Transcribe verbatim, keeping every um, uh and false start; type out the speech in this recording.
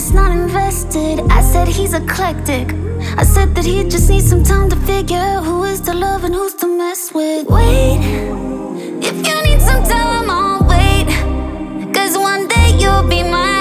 just not invested. I said he's eclectic. I said that he just needs some time to figure out who is to love and who's to mess with. Wait, if you need some time, I'll wait, 'cause one day you'll be mine.